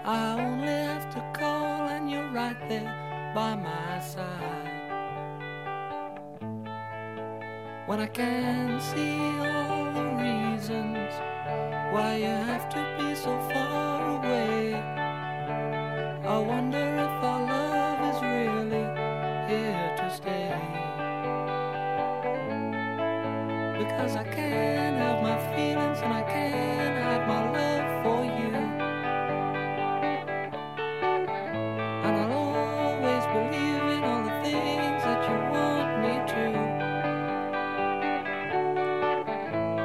I only have to call and you're right there by my side. When I can see all the reasons why you have to be so far away, I wonder if our love is really here to stay. Because I can't have my feelings and I can't hide my love for you. And I'll always believe in all the things that you want me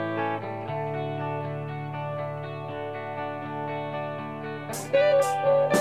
to.